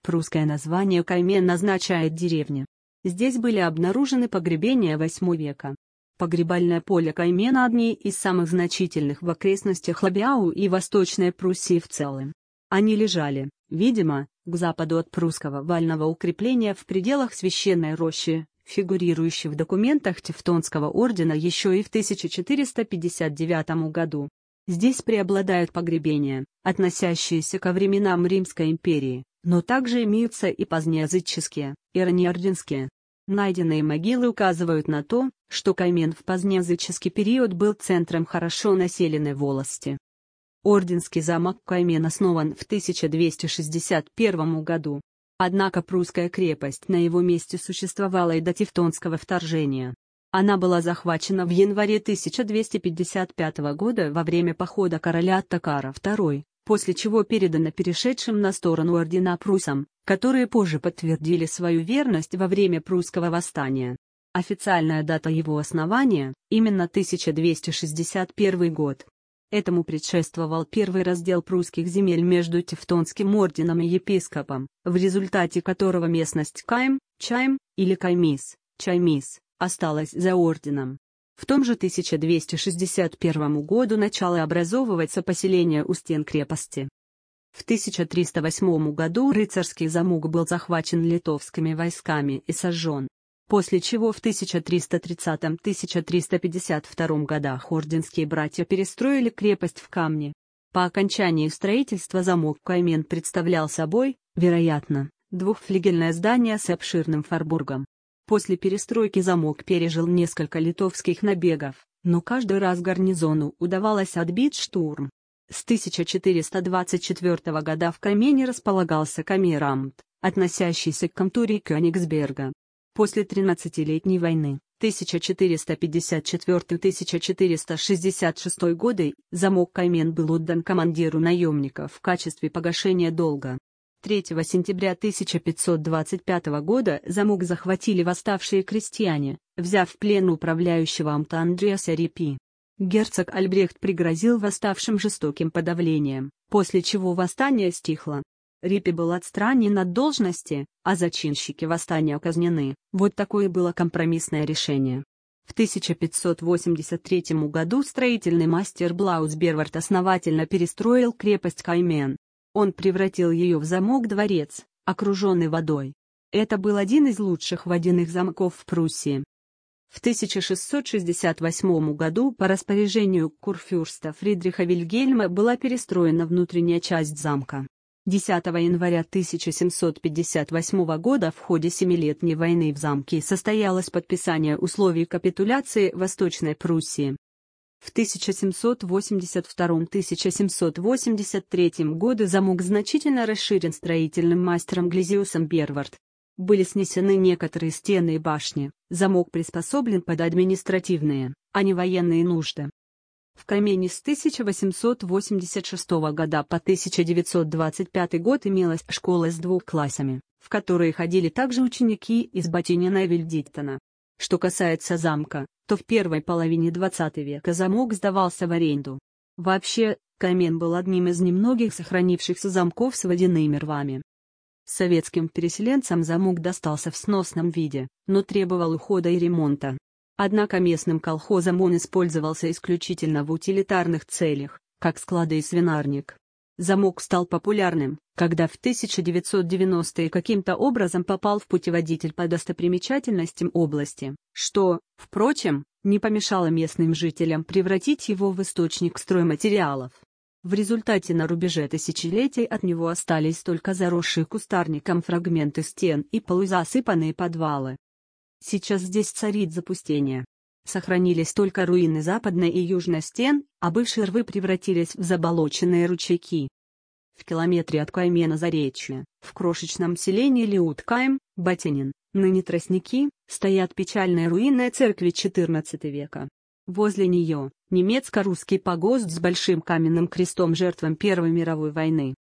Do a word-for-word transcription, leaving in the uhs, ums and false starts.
Прусское название Каймен означает «деревня». Здесь были обнаружены погребения восьмого века. Погребальное поле Каймена – одни из самых значительных в окрестностях Лабиау и Восточной Пруссии в целом. Они лежали, видимо, к западу от прусского вального укрепления в пределах священной рощи, фигурирующей в документах Тевтонского ордена еще и в тысяча четыреста пятьдесят девятом году. Здесь преобладают погребения, относящиеся ко временам Римской империи, но также имеются и позднеязыческие, и раннеорденские. Найденные могилы указывают на то, что Каймен в позднеязыческий период был центром хорошо населенной волости. Орденский замок Каймен основан в тысяча двести шестьдесят первом году. Однако прусская крепость на его месте существовала и до тевтонского вторжения. Она была захвачена в январе тысяча двести пятьдесят пятого года во время похода короля Оттокара второго, после чего передана перешедшим на сторону ордена пруссам, которые позже подтвердили свою верность во время прусского восстания. Официальная дата его основания – именно тысяча двести шестьдесят первый год. Этому предшествовал первый раздел прусских земель между Тевтонским орденом и епископом, в результате которого местность Кайм, Чайм, или Каймис, Чаймис, осталась за орденом. В том же тысяча двести шестьдесят первом году начало образовываться поселение у стен крепости. В тысяча триста восьмом году рыцарский замок был захвачен литовскими войсками и сожжен. После чего в тысяча триста тридцатом — тысяча триста пятьдесят втором годах орденские братья перестроили крепость в камне. По окончании строительства замок Каймен представлял собой, вероятно, двухфлигельное здание с обширным форбургом. После перестройки замок пережил несколько литовских набегов, но каждый раз гарнизону удавалось отбить штурм. С тысяча четыреста двадцать четвёртого года в Каймене располагался камерамт, относящийся к комтуре Кёнигсберга. После тринадцатилетней войны, тысяча четыреста пятьдесят четвёртый — тысяча четыреста шестьдесят шестой годы, замок Каймен был отдан командиру наемников в качестве погашения долга. третьего сентября тысяча пятьсот двадцать пятого года замок захватили восставшие крестьяне, взяв в плен управляющего амта Андреаса Рипи. Герцог Альбрехт пригрозил восставшим жестоким подавлением, после чего восстание стихло. Рипи был отстранен от должности, а зачинщики восстания казнены. Вот такое было компромиссное решение. В тысяча пятьсот восемьдесят третьем году строительный мастер Блаус Бервард основательно перестроил крепость Каймен. Он превратил ее в замок-дворец, окруженный водой. Это был один из лучших водяных замков в Пруссии. В тысяча шестьсот шестьдесят восьмом году по распоряжению курфюрста Фридриха Вильгельма была перестроена внутренняя часть замка. десятого января тысяча семьсот пятьдесят восьмого года в ходе Семилетней войны в замке состоялось подписание условий капитуляции Восточной Пруссии. В тысяча семьсот восемьдесят втором — тысяча семьсот восемьдесят третьем годы замок значительно расширен строительным мастером Глизиусом Бервард. Были снесены некоторые стены и башни, замок приспособлен под административные, а не военные нужды. В Каймене с тысяча восемьсот восемьдесят шестого года по тысяча девятьсот двадцать пятый год имелась школа с двух классами, в которые ходили также ученики из Баттинина и Вильдиттона. Что касается замка, то в первой половине двадцатого века замок сдавался в аренду. Вообще, Каймен был одним из немногих сохранившихся замков с водяными рвами. Советским переселенцам замок достался в сносном виде, но требовал ухода и ремонта. Однако местным колхозом он использовался исключительно в утилитарных целях, как склады и свинарник. Замок стал популярным, когда в тысяча девятьсот девяностые каким-то образом попал в путеводитель по достопримечательностям области, что, впрочем, не помешало местным жителям превратить его в источник стройматериалов. В результате на рубеже тысячелетий от него остались только заросшие кустарником фрагменты стен и полузасыпанные подвалы. Сейчас здесь царит запустение. Сохранились только руины западной и южной стен, а бывшие рвы превратились в заболоченные ручейки. В километре от Каймена заречья, в крошечном селении Лиут-Кайм, Баттинин, ныне тростники, стоят печальные руины церкви четырнадцатого века. Возле нее – немецко-русский погост с большим каменным крестом жертвам Первой мировой войны.